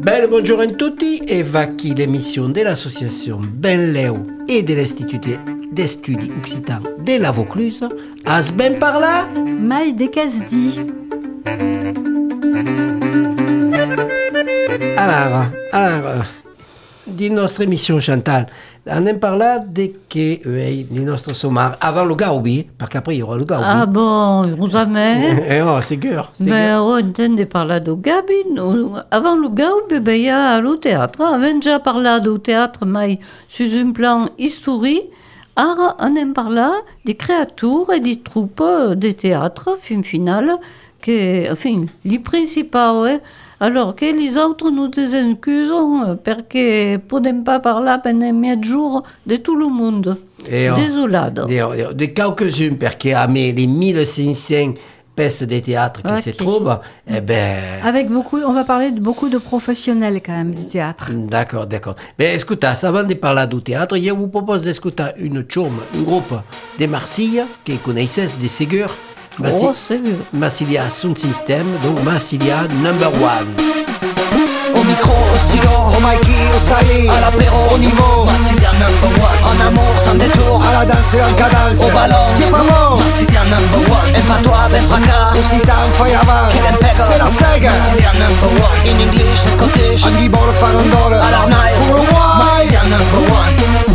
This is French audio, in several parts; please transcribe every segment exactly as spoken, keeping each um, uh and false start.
Bel buongiorno a tutti e va qui l'émission de l'association Benleu et de l'Institut d'Estudis Occitans de la Vaucluse. As ben par là Maï de Casdi. Alors, alors, di nostra émission Chantal, on en parla de che eh, di nostro sommaire avant le Gaoubi, parce qu'après il y aura le Gaoubi. Ah bon, jamais. Eh oh, c'est sûr. Mais on entende parler de Gabi. Avant le Gaoubi, ben, il y a le théâtre. On a déjà parlé du théâtre, mais sur un plan historique. Alors, on en parle des créatures et des troupes de théâtre, fin final, que, enfin, les principaux, ouais. Alors que les autres nous excusent parce que ne pouvons pas parler pendant mille jours de tout le monde. Désolade. De, de quelques-uns, parce que les mille cinq cents pièces de théâtre qui okay. se trouvent, eh ben... Avec beaucoup, on va parler de beaucoup de professionnels quand même du théâtre. D'accord, d'accord. Mais écoutez, avant de parler du théâtre, je vous propose d'écouter une chaume, un groupe de Marseille, que vous connaissez, de Ségur. Massi- oh, c'est sûr. Massilia son système, donc Massilia number one. Au micro, au stylo, au Mikey, au saillie, à l'apéro, au niveau, Massilia number one. En amour, sans détour, à la danse et en cadence, au ballon, t'es pas bon, Massilia number one. Et pas toi, ben fracas, Occitans, fai avant, che l'impego, c'est la sega, Massilia number one. In English, c'est Scottish, Anghibolo, farandole, à l'arnaille, pour le roi, Massilia number one.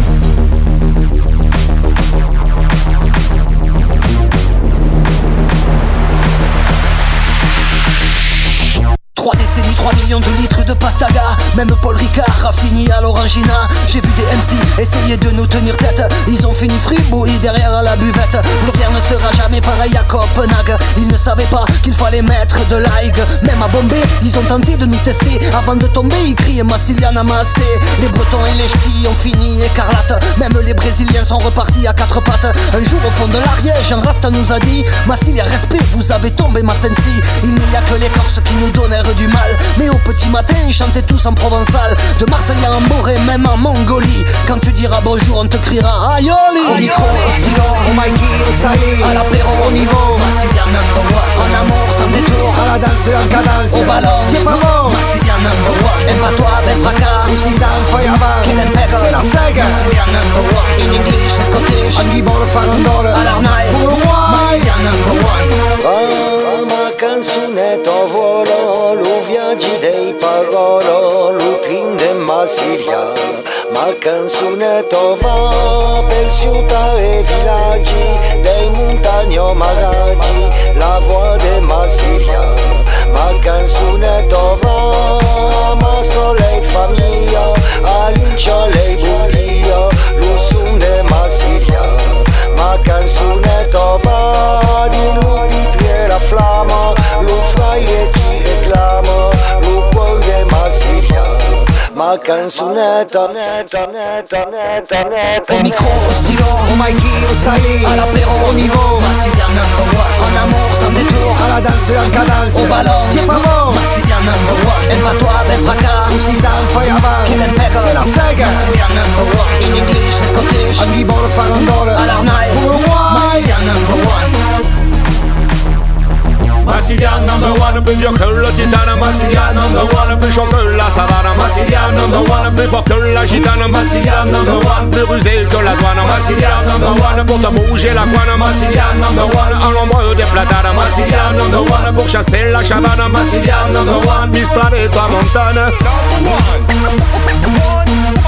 Trois décennies, trois millions de litres de pastaga. Même Paul Ricard a fini à l'orangina. J'ai vu des M C essayer de nous tenir tête. Ils ont fini fribouillis derrière la buvette. Plus rien ne sera jamais pareil à Copenhague. Ils ne savaient pas qu'il fallait mettre de l'aig. Même à Bombay, ils ont tenté de nous tester. Avant de tomber, ils criaient Massilia Namasté. Les Bretons et les Ch'tis ont fini écarlate. Même les Brésiliens sont repartis à quatre pattes. Un jour au fond de l'Ariège, un Rasta nous a dit Massilia, respect, vous avez tombé ma sensi. Il n'y a que les Corses qui nous donnèrent du mal. Mais au petit matin, ils chantaient tous en provençal. De Marseille à Amboré, même en Mongolie. Quand tu diras bonjour, on te criera Aïoli. Au micro, au stylo, au Mikey, au saillie, à l'apéro, au niveau, Massilia number one. En amour, sans détour, à la danse et en cadence, au ballon, t'es pas bon, Massilia number one. Et pas toi, ben fracas, Occitans, fai avant, che l'impego, c'est la sega, Massilia number one. In English, c'est Scottish, Anghibolo, farandole, à l'arnaille, pour le roi, Massilia number one. Ah, ma canzunetta volo, lu viaggi dei parolo, lu trin de Massilia. Ma canzunetta va per città e villaggi, dei montagni maraggi, la voix de Massilia. Ma canzunetta va, ma soleil famiglia, all'inciole buio, lu sun de Massilia. Ma canzunetta va, di lupi tre la flamma, lu fai e ti reclama, lu cuore de Massilia. Ma canzunetta, netta, netta, netta, netta. Au micro, au stylo, au Mikey, au saillie, à l'apéro, au niveau, Massilia number one. En amour, sans détour, à la danse et en cadence, au ballon, t'es pas bon, Massilia number one. Et pas toi, ben fracas, Occitans, fai avant, che l'impego, c'est la sega, Massilia number one. In English, c'est Scottish, Anghibolo, farandole, à l'arnaille, pour le roi, Massilia number one. Massilia number one, più gioco la gitana. Massilia number one, più chaud que la savane. Massilia number one, plus fort que la gitane. Massilia number one, plus rusé que la douane. Massilia number one, pour te bouger la couane. Massilia number one, à l'ombre des platanes. Massilia number one, pour chasser la chavane. Massilia number one, Mistral et toi Montane. Number one, number one,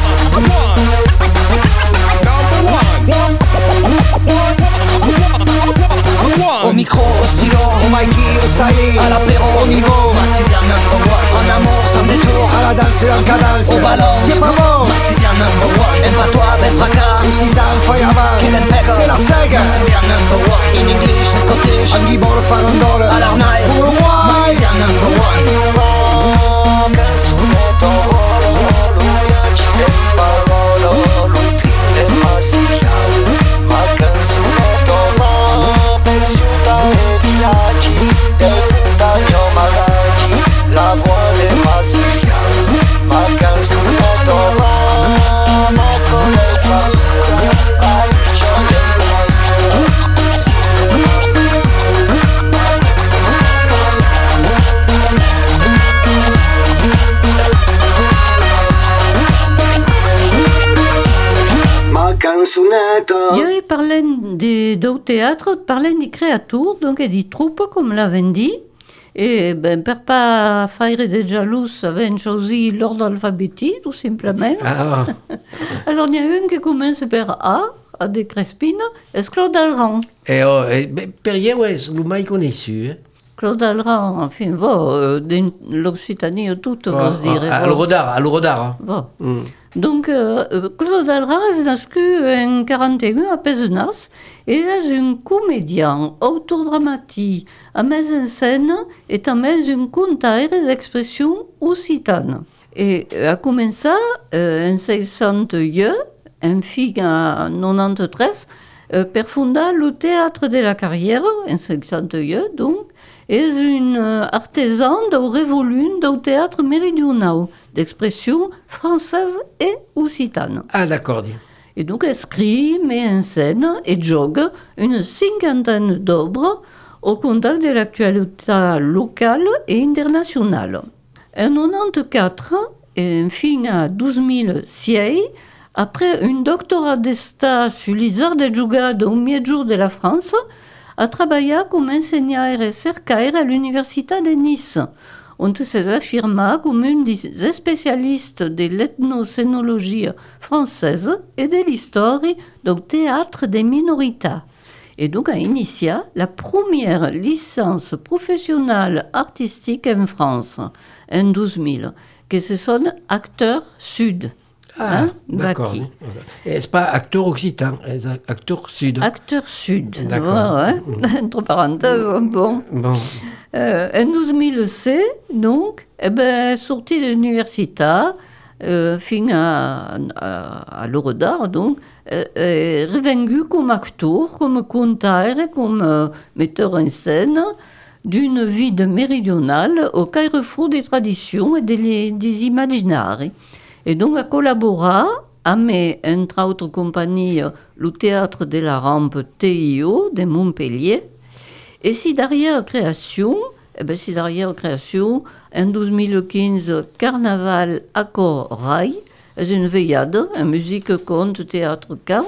au micro, au stylo, au Mikey, au saillie, à l'apéro, au niveau, Massilia number one. En amour, sans détour, à la danse et en cadence, au ballon, t'es pas bon, Massilia number one. Et pas toi, ben fracas, Occitans, fai avant, che l'impego, c'est la sega, Massilia number one. In English, c'est Scottish, Anghibolo, farandole, à l'arnaille, pour le roi, Massilia number one. Canzunetta volo, lu viaggi dei parolo, lu trin de Massilia. Ma canzunetta va per città e villaggi, dei montagni maraggi, la voix de Massilia. Ma canzunetta va, ma soleil famiglia, all'inciole buio, su de Massilia. sonetto. Io parlen di, del teatro, parlen di creature, donc e di troupe, come l'avem dit. E ben, per pas faire de jaloux, avem choisi l'ordre alphabétique, tout simplement. Ah, Alors, il y a un qui commence par A, A de Crespine, c'est Claude Alran. e, oh, e, beh, per io è mai conosciuto. Eh? Claude Alran, enfin, va, euh, de l'Occitanie, tout, Oh, va se dire. oh, a l'Eurodar, a l'Eurodar. Va. Mm. Donc, euh, Claude Alran est né en quarante et un à Pézenas et est un comédien, auteur dramatique, à mise en scène et també un conteur d'expression occitane. Et a commencé euh, en soixante-un, en fin à quatre-vingt-treize, euh, per fondar le Théâtre de la Carrière, en soixante-un, donc, és un euh, artisan del révolu del théâtre méridional, d'expression française et occitane. Ah, d'accord. Et donc écrit, met en scène et jogue une cinquantaine d'œuvres au contact de l'actualité locale et internationale. En quatre-vingt-quatorze, et fin à douze mille six, après un doctorat d'État sur les arts de jugado au milieu de la France, a travaillé comme enseignant et recherche à l'Université de Nice, où il s'est affirmé comme un des spécialistes de l'ethnocénologie française et de l'histoire du théâtre des minorités. Et donc a initié la première licence professionnelle artistique en France, en douze mille, que ce sont acteurs sud. Ah, hein, d'accord. Baki. Et c'est pas acteur occitan, c'est acteur sud. Acteur sud. D'accord. Ouais, ouais. Entre parenthèses, bon. Bon. Euh, en douze mille six, donc, eh ben, sorti de l'université, euh, fin à, à, à l'Œuvre d'Art, donc, euh, est revenu comme acteur, comme conteur, comme euh, metteur en scène d'une vie de méridionale au carrefour des traditions et des, des imaginaires. Et donc, a collaboré avec, entre autres compagnies, le Théâtre de la Rampe T I O de Montpellier. Et si derrière création, eh ben, si derrière création, en douze mille quinze, Carnaval Accord Rail, c'est une veillade, en musique, conte, théâtre, camp,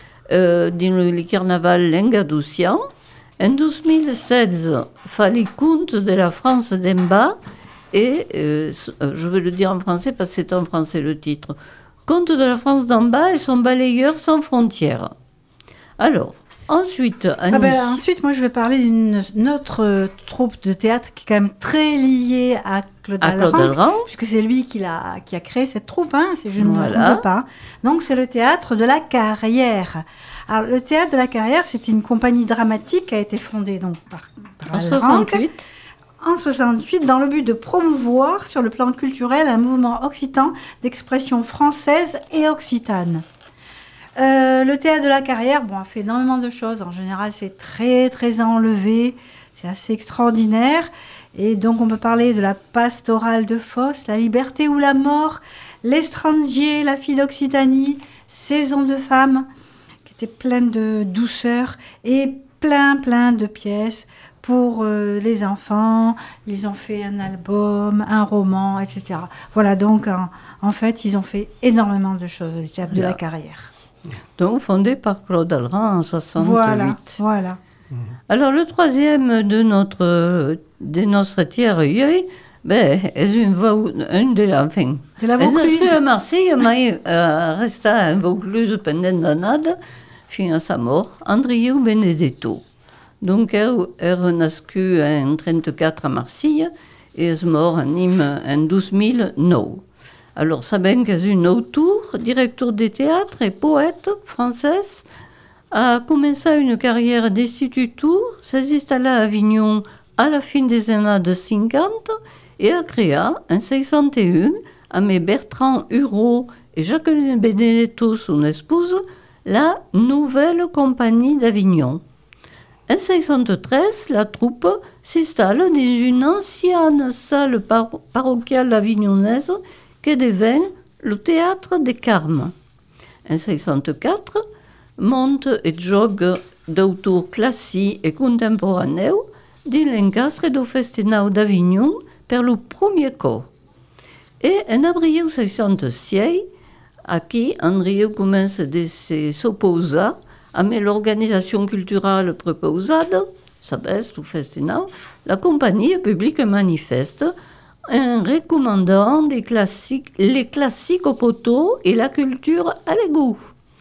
euh, dans le carnaval Languedocien. En douze mille seize, Fallait conte de la France d'en bas, et euh, je vais le dire en français parce que c'est en français le titre. Conte de la France d'en bas et son balayeur sans frontières. Alors, ensuite... Ah ben, ensuite, moi je vais parler d'une autre euh, troupe de théâtre qui est quand même très liée à Claude à Claude Alran, puisque c'est lui qui a, qui a créé cette troupe, hein, si je ne Voilà. me trompe pas. Donc c'est le Théâtre de la Carrière. Alors le Théâtre de la Carrière, c'est une compagnie dramatique qui a été fondée donc par, par en Alran. soixante-huit. En soixante-huit, dans le but de promouvoir sur le plan culturel un mouvement occitan d'expression française et occitane. Euh, le Théâtre de la Carrière, bon, a fait énormément de choses. En général, c'est très, très enlevé. C'est assez extraordinaire. Et donc, on peut parler de la pastorale de Fos, la liberté ou la mort, l'étranger, la fille d'Occitanie, saison de femmes, qui était pleine de douceur et plein, plein de pièces pour euh, les enfants. Ils ont fait un album, un roman, et cetera. Voilà, donc, en, en fait, ils ont fait énormément de choses, le Théâtre de la Carrière. Donc fondé par Claude Alran en soixante-huit. Voilà, voilà. Alors le troisième de notre de notre tierre ben est une voix une de la fin. De la Est Vaucluse. à Marseille, mais euh, resta en Vaucluse pendant d'année, fin à sa mort, Andrieu Benedetto. Donc elle est nascu en trente-quatre à Marseille et est mort en Nîmes en douze mille neuf. Alors, Sabine, qui est une auteure, directeur de théâtre et poète française, a commencé une carrière d'instituteur, s'est installée à Avignon à la fin des années cinquante et a créé, en soixante et un, avec Bertrand Hureau et Jacqueline Benedetto, son épouse, la Nouvelle Compagnie d'Avignon. En soixante-treize, la troupe s'installe dans une ancienne salle paro- parochiale avignonnaise qui devient le Théâtre des Carmes. En soixante-quatre, monte et jogue d'auteurs classiques et contemporains dans l'encastre du Festinau d'Avignon per le premier corps. Et en avril soixante-six, Aquí, Andrieu commence de s'opposer a l'organisation culturelle proposada, sabes, tu festinau, la compagnie publique un manifeste en recommandant des classiques, les classiques au poteau et la culture à l'égout.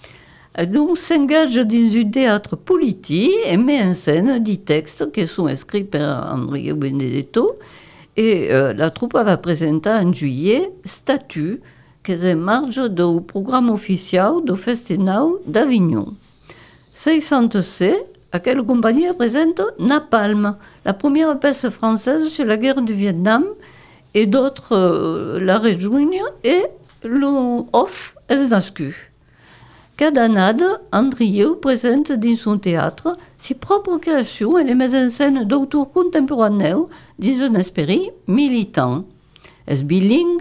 Donc, s'engage dans un théâtre politique et met en scène des textes qui sont écrits par Andrieu Benedetto. Et euh, la troupe va présenter en juillet Statut, qui est en marge du programme officiel du Festinau d'Avignon. soixante-seize, laquelle compagnie présente Napalm, la première pièce française sur la guerre du Vietnam, et d'autres euh, la rejoignent, et l'off est nascu. Cada année, Andrieu présente dans son théâtre ses propres créations et les met en scène d'auteurs contemporains dans un esprit militant. Est bilingue,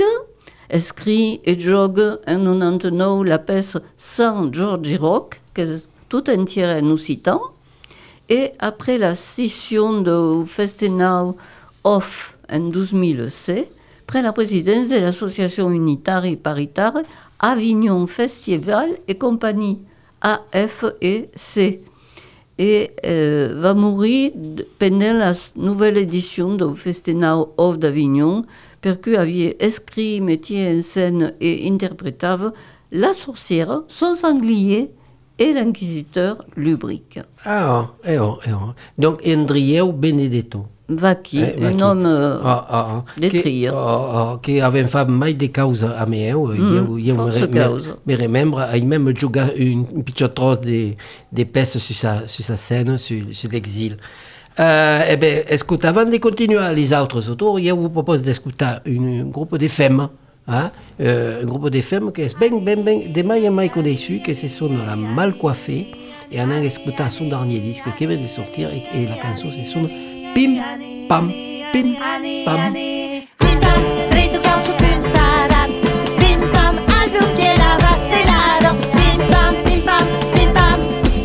écrit et joue en quatre-vingt-dix-neuf la pièce Saint George Rock, qui est tout entière en occitan, et après la scission du Festinau Off en deux mille seize, prend la présidence de l'association unitaire et paritaire Avignon Festival et compagnie A F E C, et euh, va mourir pendant la nouvelle édition du Festinau Off d'Avignon, parce qu'il avait écrit, métier en scène et interprétave La sorcière, son sanglier et l'inquisiteur Lubric. Ah, eh oh, eh oh. Donc Andrieu Benedetto. Vacchi, Eh, un Vacchi. homme euh, Ah, ah, ah. de Che- tria. ah, ah, che aveva fatto mai di causa a me, io, Mm, io forse me, causa. me, me remembro, hai même giocato un, un piccolo trozo di, di pezzo su sa, su sa scène, su, su l'exil. Euh, eh ben, écoute, avant de continuer les autres autour, je vous propose d'écouter un, un groupe de femmes, hein? euh, un groupe de femmes qui est bien, bien, bien, de mai en mai connu, que ce sont la Mal Coiffée, et on a écouté son dernier disque qui vient de sortir, et, et la chanson c'est son Pim Pam Pim Pam. Pim pam, drito calcio pensarazzo. Pim pam, al blu che lava selado. Pim pam, pim pam, pim pam,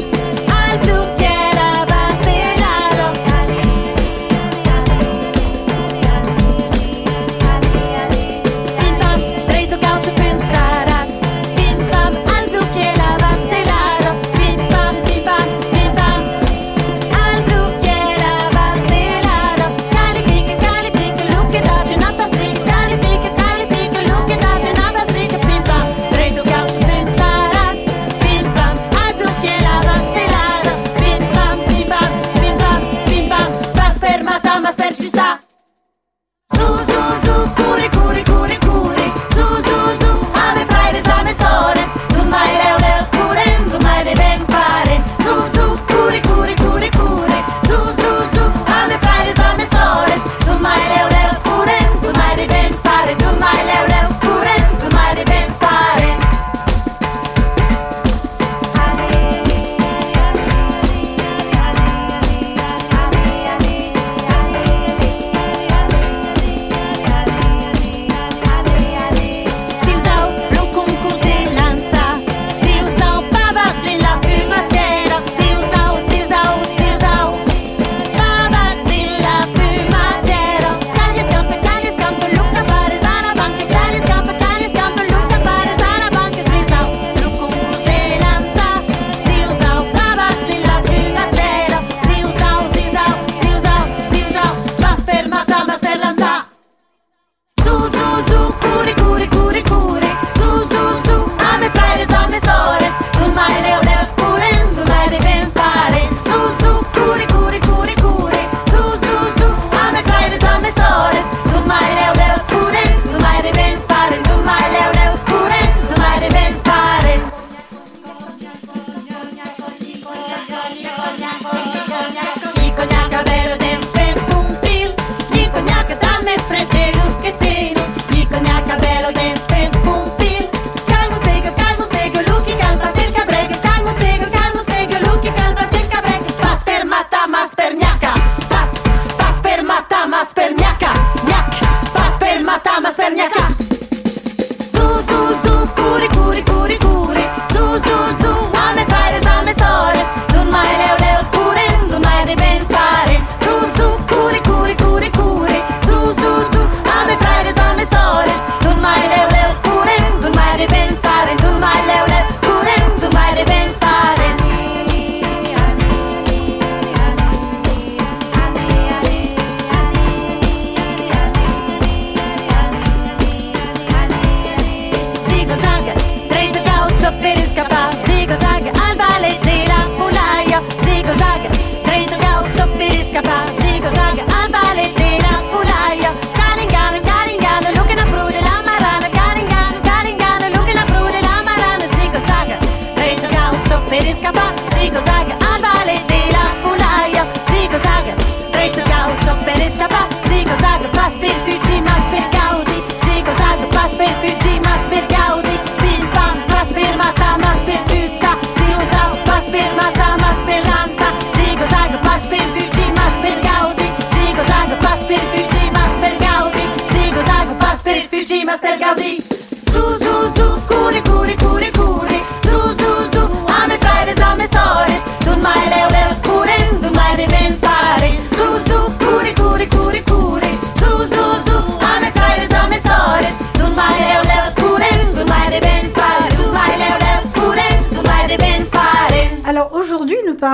al blu che lava selado. Pim pam, drito calcio pensarazzo. Pim pam, al blu che lava selado. Pim pam, pim pam, pim pam, al blu che lava selado. Cali pica, cali pica, look che dace una pastica. Cali pica, cali pica, look che dace una pastica. Pim pam, drito calcio pensarazzo. Pim pam, al blu che lava selado. Pim pam, pim pam, pim pam, pim pam, vas per mata, mas per ci sta. Zu, zu, zu, curi, curi, curi, curi. Zu, zu, zu, ame fraires, ame sores. Tu mai leo, leo, curen, tu mai de ben fare. Zu, zu, curi, curi, curi, curi. Zu, zu, zu, ame fraires, ame sores. Tu mai leo, leo, curen, tu mai de ben fare. Tu mai leo, leo, curen, tu mai de ben fare. Si usau lo concurs de lanza, si usau pavas de la fumatera, si usau, si usau, si usau pavas de la fumatera. Calle scampa, calle scampa, Luca pares ana banca, calle scampa, calle scampa, Luca pares ana banca. Si usau lo concurs de lanza, si usau pavas de la fumatera, si usau, si usau, si usau, si usau vas per mata, vas per lanza. Zu, zu, zu, curi, curi, curi, curi. Zu, zu, zu, ame fraires, ame sores. Tu mai leo, leo, curen, tu mai de ben fare. Zu, zu, curi, curi, curi, curi. Zu, zu, zu, ame fraires, ame sores. Tu mai leo, leo, curen, tu mai de ben fare. Tu mai leo, leo, curen, tu mai de ben fare. Ni cognac vero den spes un pil. Ni cognac dan mes pres pegus que teno. Ni cognac vero den spes un pil. Calmo sego, calmo sego, lucky calma cerca brega. Calmo sego, calmo sego, lucky calma cerca brega. Pas per mata, mas per gnaca. Pas, pas per mata, mas per gnaca. Gnac, pas per mata, mas per gnaca. Zu, zu, zu, curi, curi, curi, curi. Zu, zu, zu, ame fraires, ame sores. Tu mai leo, leo, curen, tu mai de ben fare. Zu, zu, curi, curi, curi, curi. Zu, zu, zu, ame fraires, ame sores. Tu mai leo, leo, curen, tu mai de ben fare. Tu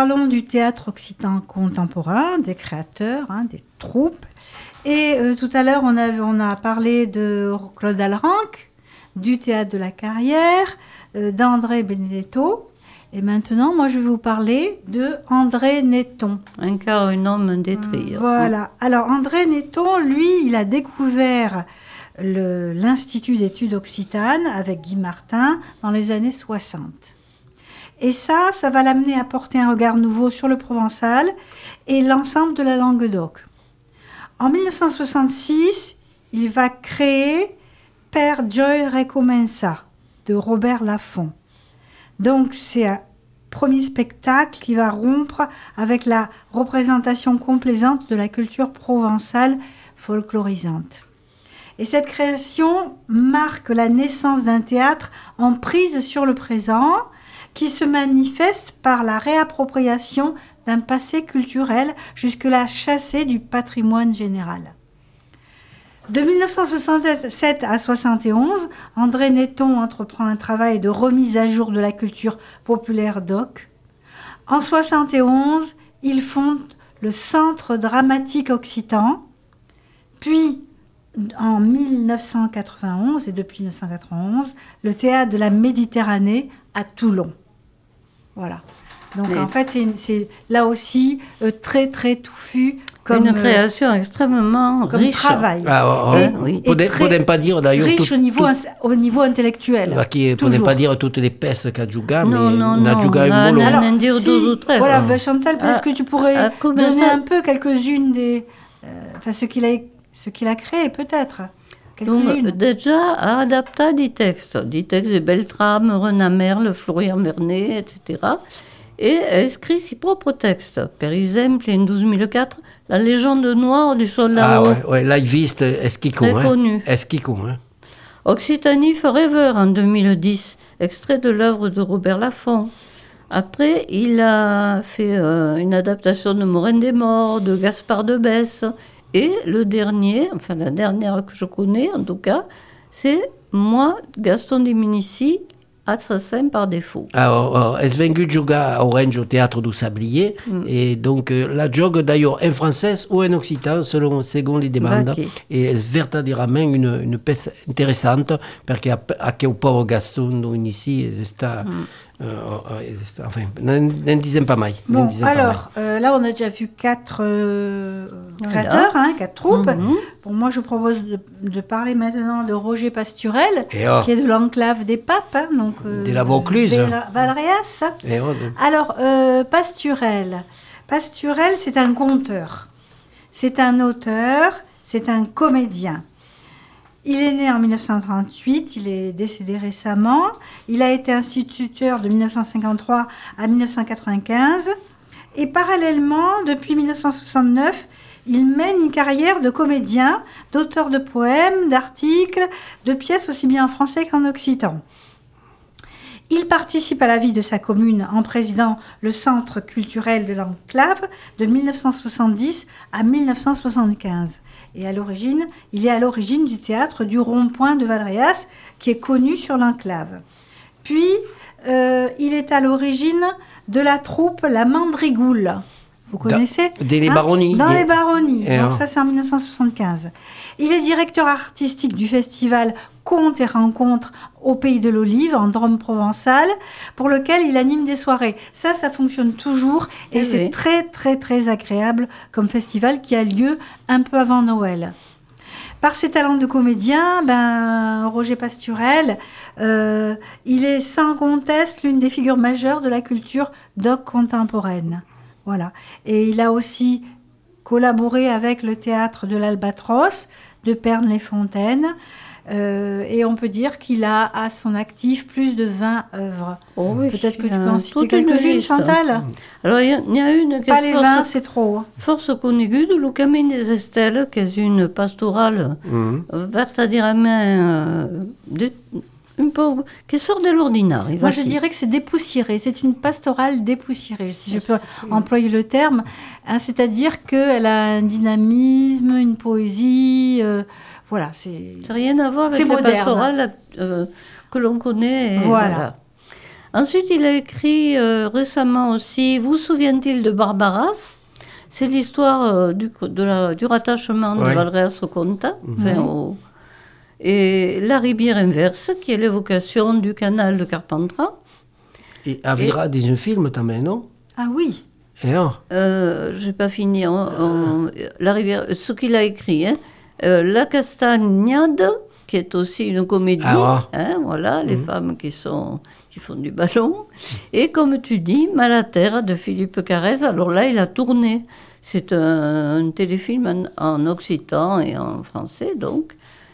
parlons du théâtre occitan contemporain, des créateurs, hein, des troupes. Et euh, tout à l'heure, on a, on a parlé de Claude Alranc, du théâtre de la Carrière, euh, d'André Benedetto. Et maintenant, moi, je vais vous parler de André Netton. Encore un homme détruit. Voilà. Alors, André Netton, lui, il a découvert le- l'Institut d'études occitanes avec Guy Martin dans les années soixante. Et ça, ça va l'amener à porter un regard nouveau sur le provençal et l'ensemble de la Languedoc. En mille neuf cent soixante-six, il va créer Per Joy Recomença de Robert Laffont. Donc, c'est un premier spectacle qui va rompre avec la représentation complaisante de la culture provençale folklorisante. Et cette création marque la naissance d'un théâtre en prise sur le présent, qui se manifeste par la réappropriation d'un passé culturel jusque-là chassé du patrimoine général. De mille neuf cent soixante-sept à soixante et onze, André Netton entreprend un travail de remise à jour de la culture populaire d'Oc. En soixante et onze, il fonde le Centre dramatique occitan, puis en mille neuf cent quatre-vingt-onze, et depuis mille neuf cent quatre-vingt-onze, le Théâtre de la Méditerranée à Toulon. Voilà. Donc Mais- en fait, c'est, une- c'est là aussi euh, très très touffu comme, Une euh, création extrêmement comme riche. travail. Ah, Et- on- oui. pour Et ne très pour ne pas dire d'ailleurs riche tout- au niveau, tout- ins- au niveau intellectuel. bah, qui- pour ne toujours. pas dire toutes les pestes qu'a Juga, Non, mais non, n'a non, Juga là, un bolo. là, en dire si, deux ou treize. Voilà, Ah. ben, Chantal, peut-être À- que tu pourrais à commencer- donner un peu quelques-unes des, euh, enfin ce qu'il a, ce qu'il a créé, peut-être Donc, quelques-unes. déjà, a adapté des textes, des textes de Beltrame, Renan Merle, Florian Vernet, et cetera. Et a écrit ses propres textes. Par exemple, en douze mille quatre, La légende noire du soldat Ah haut, ouais, ouais, Live Vist, est-ce qu'il très con, hein? connu. Est-ce qu'il con, hein? Occitanie Forever en deux mille dix, extrait de l'œuvre de Robert Laffont. Après, il a fait euh, une adaptation de Morin des Morts, de Gaspard de Besse. Et le dernier, enfin la dernière que je connais en tout cas, c'est moi, Gaston de Minici, assassin par défaut. Alors, euh, est venu jouer à Orange au théâtre du Sablier, Mm. et donc euh, la jogue d'ailleurs en français ou en occitan, selon, selon les demandes. Ok. Et est verdaderamente une, une pièce intéressante, parce qu'au pauvre Gaston ici, está, Mm. euh, euh, está, enfin, n'en disons pas mal. n'en Bon, disons pas alors, euh, là, on a déjà vu quatre euh, Voilà. créateurs, hein, quatre troupes. Mhm. Bon, moi, je propose de, de parler maintenant de Roger Pasturel, mal. Et oh, qui est de l'enclave des Papes, hein, donc euh, De la Vaucluse. de la- Valréas. et oh, Alors, euh, Pasturel. Pasturel, c'est un conteur. C'est un auteur, c'est un comédien. Il est né en mille neuf cent trente-huit, il est décédé récemment. Il a été instituteur de mille neuf cent cinquante-trois à mille neuf cent quatre-vingt-quinze. Et parallèlement, depuis mille neuf cent soixante-neuf, il mène une carrière de comédien, d'auteur de poèmes, d'articles, de pièces aussi bien en français qu'en occitan. Il participe à la vie de sa commune en présidant le centre culturel de l'Enclave de mille neuf cent soixante-dix à mille neuf cent soixante-quinze. Et à l'origine, il est à l'origine du théâtre du Rond-Point de Valréas, qui est connu sur l'Enclave. Puis, euh, il est à l'origine de la troupe La Mandrigoule. Vous connaissez Dans les Hein baronnies. Dans Des- les baronnies. Et Donc alors ça, c'est en mille neuf cent soixante-quinze. Il est directeur artistique du festival Contes et Rencontres au Pays de l'Olive, en Drôme provençal, pour lequel il anime des soirées. Ça, ça fonctionne toujours et Eh c'est oui. très, très, très agréable comme festival qui a lieu un peu avant Noël. Par ses talents de comédien, ben, Roger Pasturel, euh, il est sans conteste l'une des figures majeures de la culture d'oc contemporaine. Voilà. Et il a aussi collaboré avec le théâtre de l'Albatros, de Pernes-les-Fontaines. Euh, et on peut dire qu'il a à son actif plus de vingt œuvres. Oh oui, Peut-être que tu il y a peux en citer toute une quelques-unes, liste. Chantal. Alors, il y, a- il y a une qui Pas est les force- vingt, c'est trop. force connue de Le Camino des Estelles, qui est une pastorale Mhm. euh, verdaderement euh, de- un peu, qui sort de l'ordinaire. il Moi, va je dire. dirais que c'est dépoussiéré. C'est une pastorale dépoussiérée, si je peux employer le terme. Hein, c'est-à-dire qu'elle a un dynamisme, une poésie. euh, voilà, c'est. Ça n'a rien à voir avec C'est la moderne. pastorale euh, que l'on connaît. et Voilà. voilà. Ensuite, il a écrit euh, récemment aussi, vous souvient-il de Barbaras? C'est l'histoire euh, du, de la, du rattachement Ouais. de Valréas au Comtat, Mhm. enfin, au- et La rivière inverse, qui est l'évocation du canal de Carpentras. Et Avira dans un film, também, non? Ah oui. Et non? Euh, j'ai pas fini. en- en- la rivière, ce qu'il a écrit, hein. Euh, La Castagnade, qui est aussi une comédie, Ah hein, voilà, les femmes qui sont qui font du ballon. Et comme tu dis, Malaterre de Philippe Carrez. Alors là, il a tourné. C'est un, un téléfilm en, en occitan et en français, donc.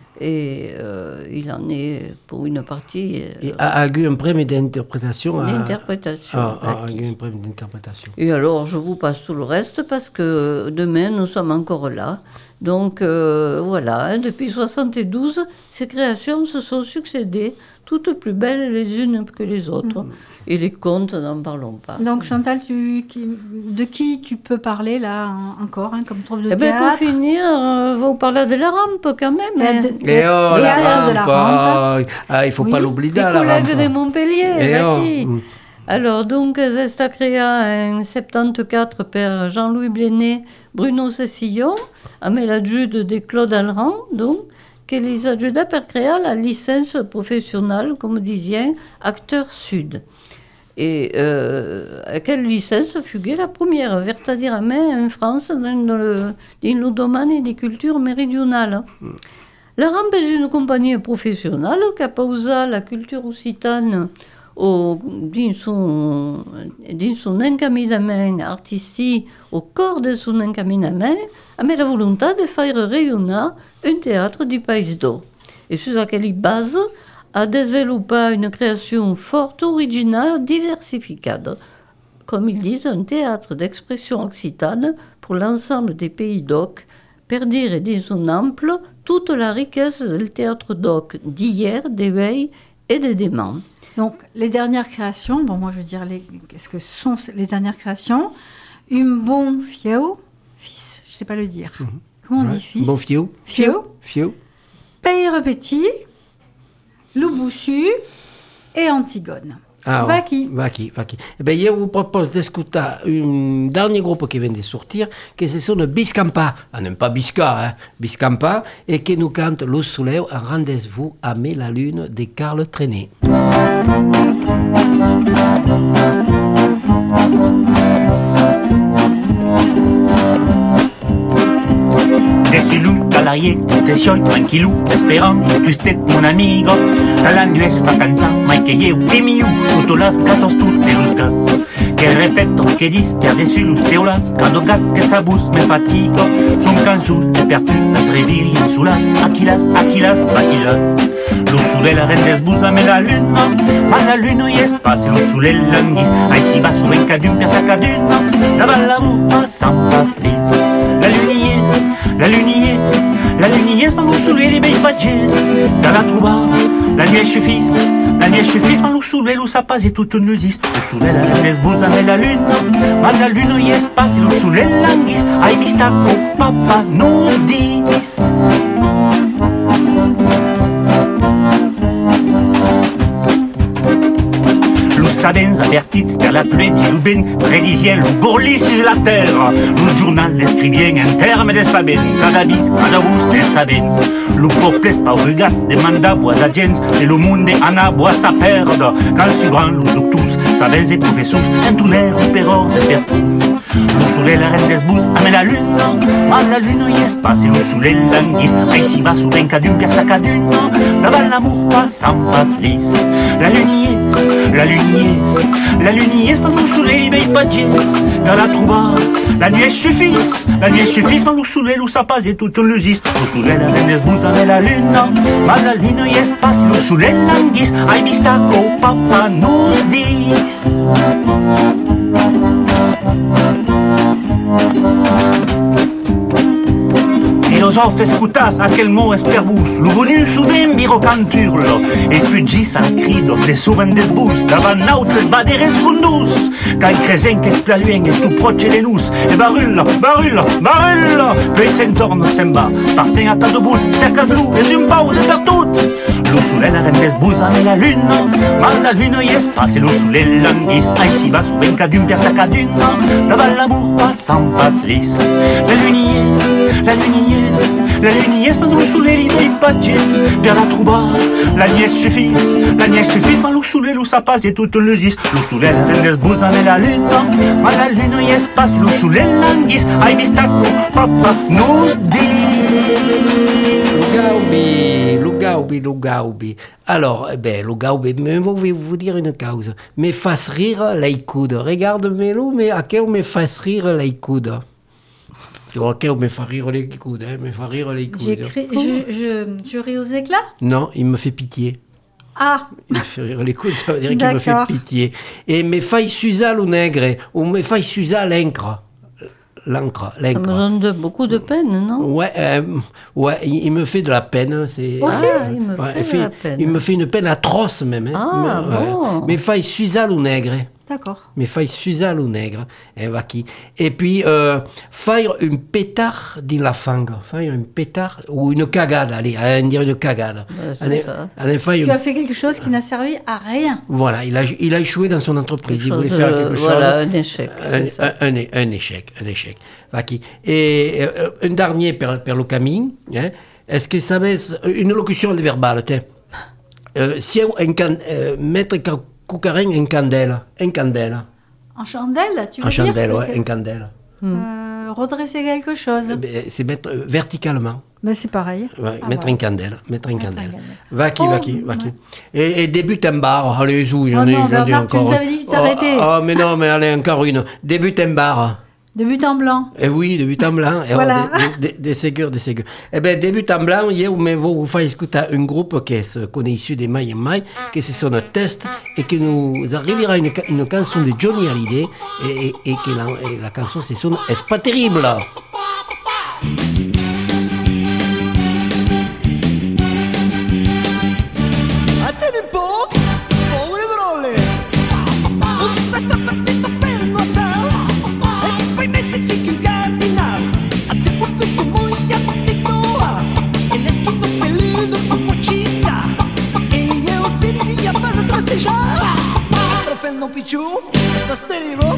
Et euh, il en est pour une partie. euh, Et a, a eu un prix d'interprétation. une à- interprétation. Ah, ah, a acquis. eu un prix d'interprétation. Et alors, je vous passe tout le reste parce que demain, nous sommes encore là. Donc, euh, voilà, hein, depuis soixante-douze, ces créations se sont succédées, toutes plus belles les unes que les autres. Et les contes, n'en parlons pas. Donc Chantal, tu, qui- de qui tu peux parler là en- encore, hein, comme troupe de Eh ben, théâtre? pour finir, euh, vous parlez de la rampe quand même. Théâtre hein. de- Et oh, la théâtre de la rampe, rampe. ah, ah, il faut Oui. pas l'oublier, Des la collègues rampe. de Montpellier, Et oh, Jackie. mm. Alors, donc, Zesta créa en soixante-quatorze per Jean-Louis Blénet, Bruno Cecillon, avec l'ajude de Claude Alran, donc, qui les ajuda per créa la licence professionnelle, comme disait, acteur sud. Et euh, quelle licence fut la première, vertadiramente, en France, dans le, dans le domaine des cultures méridionales. La Rampe est une compagnie professionnelle qui a posé la culture occitane au, dans, son, dans son encaminament artistique, au corps de son encaminament, avec la volonté de faire rayonner un théâtre du Pays d'Eau. Et sur laquelle base a développé une création forte, originale, diversifiée. Comme ils disent, un théâtre d'expression occitane pour l'ensemble des pays d'Oc, pour dire dans son ample toute la richesse du théâtre d'Oc d'hier, d'éveil et de demain. Donc, les dernières créations, bon, moi je veux dire, les, qu'est-ce que sont ces- les dernières créations? Un bon fieu, fils, je sais pas le dire. Comment on Ouais. dit fils? Bon fiou. Fieu, Fiou. Peyre Petit, Loup Boussu et Antigone. Ah, Va ouais. qui? Va qui, va qui. Eh ben, je vous propose d'écouter un dernier groupe qui vient de sortir, que ce sont Biscampa. Ah, non pas Bisca, hein, Biscampa, et qui nous cante Lo Soleil en rendez-vous à met la lune de Carl Trenet. Desiluta l'aire, te soy tranquilo, esperando que usted, un amigo. A la nuez fa cantar, mai que eu que miu, tuto las gatos tu te buscas. Que repeto, que dis, perde sur los teulas, cada gat que sabus me fatigo. Son cansul, te pertu, las reviries, sulas, aquilas, aquilas, aquilas. Lo soleil la reine desbusa me la lune, ma la lune y espace, lo soleil languis, ai si va su en cadun per sa cadune, davant la bouffe, sans pastis. La lune y est, la lune y est, la lune y est, par lo soleil les beilles badges, dans la trouba, la nuit suffit, la nuit suffit, par lo soleil, lo sapaz et toute une luzis, lo soleil la reine desbusa me la lune, ma la lune y espace, lo soleil languis, ai vista co papa no dis. Sabens avertits per la pluie di Lubin, predisien lo bourlis sur la terre. Lo journal l'escrivien en terme d'espabens, cada bis, cada us des sabens. Lo poples paurugat demanda bois a gens, e lo munde ana bois sa perde. Cal subran lo doctus, sabens e professors, entoner o peror de pertus. Lo soleil la reine desbus, ame la lune, ma la lune y espace, lo soleil languis, ai si va su ben cadun per sa cadune, davant l'amour pas sans pas lis. La lune y est, la lune y est, la lune y est, par lo soleil beille badges, dans la trouba, la nuit suffit, la nuit suffit, par lo soleil lo sapaz et toute une luzis. Lo soleil la reine desbus, ame la lune, ma la lune y espace, lo soleil languis, ai vista co papa nos dis. of escutas aquel mo esperbus, lo venu suden viro canturlo, e fuggis al crido de subendes bus, davan nautres baderes condus, cae cresen que esplaluen e tu proche de nus, e barulla, barulla, barulla, pei s'entorno se'n va, parten a tas de bus, cercas lu, es un pau de per tot. Lo soleil rendes bus ame la luna, ma la luna y es pas, e lo soleil languis, ai si va su ben cadun per sa caduna, davan l'amour pas sans pas lis. La lunies, la lunies, la lunies, ma lo soleil dei patges, per la troubar, la nièce suffise, la nièce suffise, ma lo soleil lo sa pas et tout le dis, lo soleil rendes bus ame la luna, ma la luna y es pas, e lo soleil languis, ai vistato, papa nos dit. Lugaubi, Lugaubi, Lugaubi. Alors, eh ben, Lugaubi, mais je vais vous dire une cause. Me fasse rire l'aïkoud. Regarde-moi, mais à quel me fasse rire l'aïkoud? À quel me fait rire l'aïkoud, hein? Me fait rire l'aïkoud. J'écris, je, je, je ris aux éclats? Non, il me fait pitié. Ah, Il me fait rire l'écoute, ça veut dire qu'il me fait D'accord. pitié. Et me fait suza le nègre, ou me fait suza l'encre. L'encre, Ça me l'encre. donne de- beaucoup de peine, non? Ouais, euh, ouais, il, il me fait de la peine. C'est, Aussi Ah, il me Ouais, fait de la peine. il me fait une peine atroce même. Hein. Ah, mais, ouais. bon. Mais fai suza lo nègre. d'accord. Mais fai suza lo nègre. Et, va qui. Et puis, euh, faire un pétard dans la fangue. Faire un pétard ou une cagade, allez, à dire une cagade. Ouais, c'est Allez, ça. allez, faire Tu un- as fait quelque chose qui n'a servi à rien. Voilà, il a, il a échoué dans son entreprise. Quelque Il voulait chose, faire euh, quelque chose. voilà, un échec, Un, c'est ça. un- un- un échec, un échec. Va qui. Et euh, un dernier per, per le camin. Hein. Est-ce que ça va une locution verbale, tiens. Euh, si un can, euh, mettre ca- cucarin en candelle, en candelle, En chandelle, tu veux en dire chandelle, que- ouais, en candelle. Euh, redresser quelque chose. Eh ben, C'est mettre euh, verticalement. Ben, c'est pareil. Ouais, Ah, mettre voilà. en candelle, mettre en Mettre en candelle. candelle. Va qui, Oh, va qui, va ouais. qui. Et, et débute en bar, allez, zou, j'en Oh ai, non, j'en ai Bernard, tu encore. nous avais dit de Oh, t'arrêter. Oh, mais non, mais allez, encore une. Débute en bar. De but en blanc. Eh oui, début en blanc. Et Voilà. alors, des, des, des sécures, des sécures. Eh bien, début en blanc, hier, mais vous, vous faites écouter un groupe qui est, qu'on est issu des Mailles en Mailles, qui c'est son test, et qui nous arrivera une, ca- une chanson de Johnny Hallyday, et, et, et que la, et la chanson, c'est son Est pas terrible. Attende un po', povere brolle. Tutta sta partita per Natal. E se poi me sexy che un cardinal. A te puedes como ya te toa. El esquino peludo como chita. E eu te dizia faz a trastejar. Trofel no pichu, estás terrible.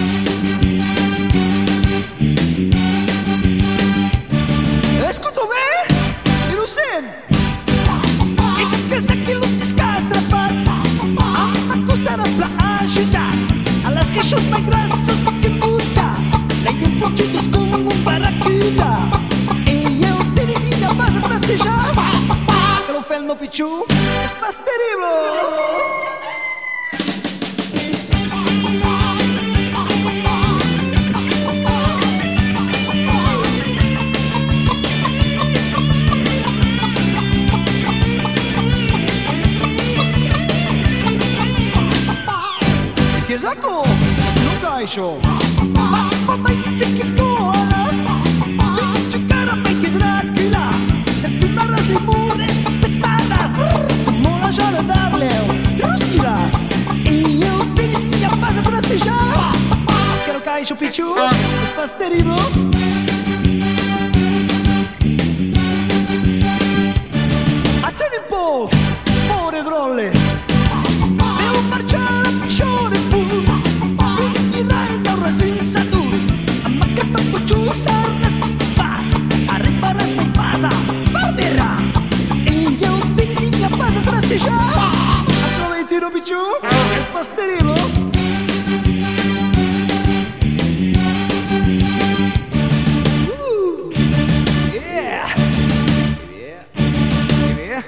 Escuto bem, eu não sei. E que se aquilo descastra para uma coisa para ajudar a las queixos mais grassos que muda lei de pontitos como um barracuda e eu te dizia vas a trastejar que lo fel no pichu es pas terrible. Che sacco? Non caixo. Ma mamma dice che cola. Devi giocare a me che Dracula. E filmar las lemures petadas. Como la jala darle. Rustirás. E eu te dizia passa trastejar. Que no caixo pichu. Es pas terrible. Accendi un po'. Povere drolle. Devo marciare a piccione pur. Quindi rai da una senza dur. Ma che dopo giù sarà stipat. Arriverà in casa, barberà. E io ti disegno a casa trastejar. Aproveiti no picciù, es pas terrible. Uh, yeah. Yeah. Yeah.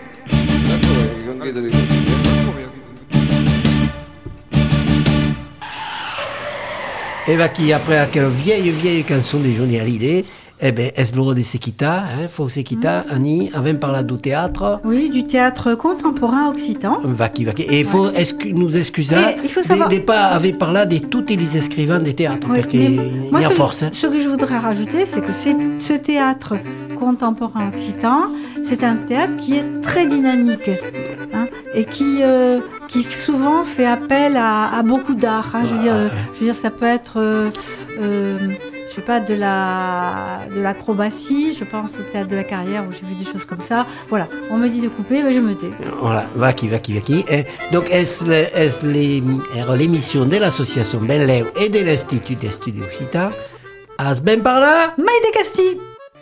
Et va qui, après quelle vieille, vieille chanson de Johnny Hallyday, eh ben, est-ce l'heure de Sekita, hein, faut Sekita, Annie, avant parler du théâtre. Oui, du théâtre contemporain occitan. Va qui, va qui. Et il faut excu- nous excuser Et il faut savoir- de ne pas avoir parlé de tous les écrivains de théâtre, Oui, parce mais qu'il moi, y a ce, force. Hein. ce que je voudrais rajouter, c'est que c'est ce théâtre contemporain occitan, c'est un théâtre qui est très dynamique, hein, et qui, euh, qui souvent fait appel à, à beaucoup d'art. Hein. Je veux dire, euh, je veux dire, ça peut être, euh, euh, je sais pas, de la, de l'acrobatie. Je pense au théâtre de la Carrière où j'ai vu des choses comme ça. Voilà, on me dit de couper, mais je me tais. Voilà, vaki, vaki, vaki. Et donc, est-ce le- est-ce les- era l'émission de l'association Belleu et de l'Institut des Studios Occitans? As ben par là? Maï de Castille.